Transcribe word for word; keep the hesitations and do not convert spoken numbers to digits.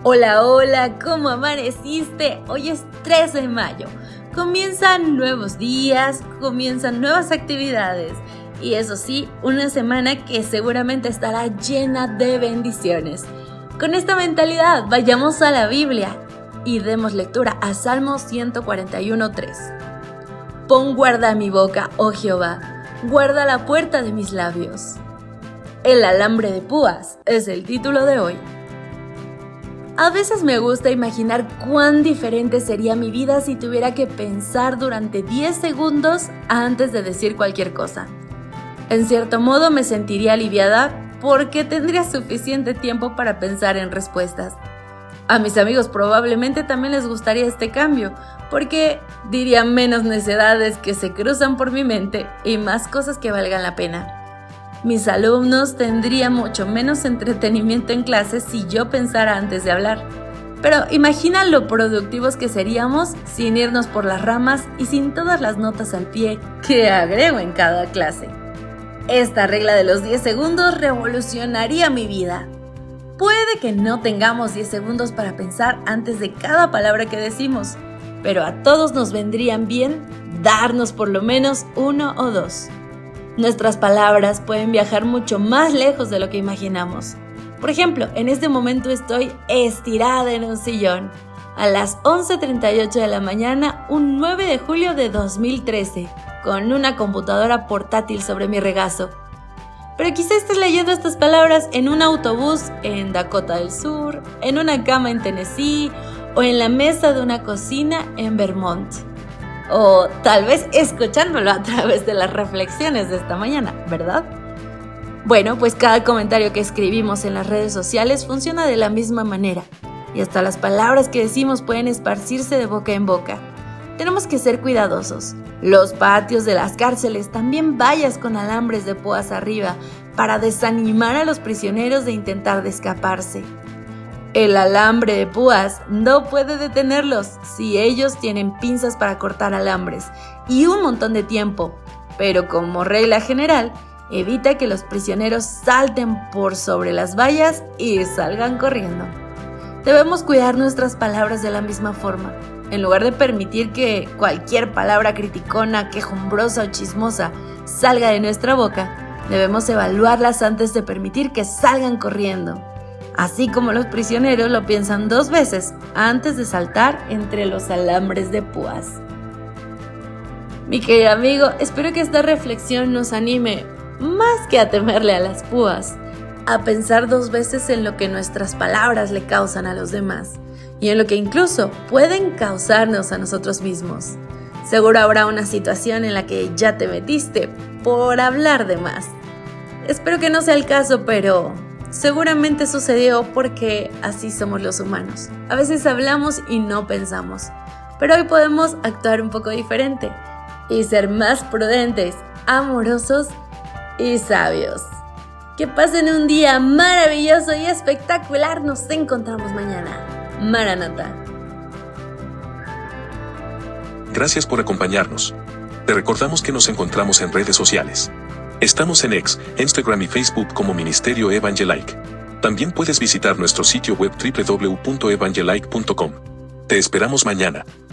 Hola, hola, ¿cómo amaneciste? Hoy es tres de mayo. Comienzan nuevos días, comienzan nuevas actividades y eso sí, una semana que seguramente estará llena de bendiciones. Con esta mentalidad, vayamos a la Biblia y demos lectura a Salmo ciento cuarenta y uno, tres. Pon guarda a mi boca, oh Jehová, guarda la puerta de mis labios. El alambre de púas es el título de hoy. A veces me gusta imaginar cuán diferente sería mi vida si tuviera que pensar durante diez segundos antes de decir cualquier cosa. En cierto modo me sentiría aliviada porque tendría suficiente tiempo para pensar en respuestas. A mis amigos probablemente también les gustaría este cambio, porque dirían menos necedades que se cruzan por mi mente y más cosas que valgan la pena. Mis alumnos tendrían mucho menos entretenimiento en clase si yo pensara antes de hablar. Pero imagina lo productivos que seríamos sin irnos por las ramas y sin todas las notas al pie que agrego en cada clase. Esta regla de los diez segundos revolucionaría mi vida. Puede que no tengamos diez segundos para pensar antes de cada palabra que decimos, pero a todos nos vendrían bien darnos por lo menos uno o dos. Nuestras palabras pueden viajar mucho más lejos de lo que imaginamos. Por ejemplo, en este momento estoy estirada en un sillón a las once treinta y ocho de la mañana, un nueve de julio de dos mil trece, con una computadora portátil sobre mi regazo. Pero quizá estés leyendo estas palabras en un autobús en Dakota del Sur, en una cama en Tennessee o en la mesa de una cocina en Vermont. O tal vez escuchándolo a través de las reflexiones de esta mañana, ¿verdad? Bueno, pues cada comentario que escribimos en las redes sociales funciona de la misma manera. Y hasta las palabras que decimos pueden esparcirse de boca en boca. Tenemos que ser cuidadosos. Los patios de las cárceles también vallas con alambres de púas arriba para desanimar a los prisioneros de intentar de escaparse. El alambre de púas no puede detenerlos si ellos tienen pinzas para cortar alambres y un montón de tiempo, pero como regla general, evita que los prisioneros salten por sobre las vallas y salgan corriendo. Debemos cuidar nuestras palabras de la misma forma. En lugar de permitir que cualquier palabra criticona, quejumbrosa o chismosa salga de nuestra boca, debemos evaluarlas antes de permitir que salgan corriendo. Así como los prisioneros lo piensan dos veces antes de saltar entre los alambres de púas. Mi querido amigo, espero que esta reflexión nos anime, más que a temerle a las púas, a pensar dos veces en lo que nuestras palabras le causan a los demás y en lo que incluso pueden causarnos a nosotros mismos. Seguro habrá una situación en la que ya te metiste por hablar de más. Espero que no sea el caso, pero seguramente sucedió porque así somos los humanos. A veces hablamos y no pensamos, pero hoy podemos actuar un poco diferente y ser más prudentes, amorosos y sabios. Que pasen un día maravilloso y espectacular. Nos encontramos mañana. Maranata. Gracias por acompañarnos. Te recordamos que nos encontramos en redes sociales. Estamos en X, Instagram y Facebook como Ministerio Evangelike. También puedes visitar nuestro sitio web doble u doble u doble u punto evangelike punto com. Te esperamos mañana.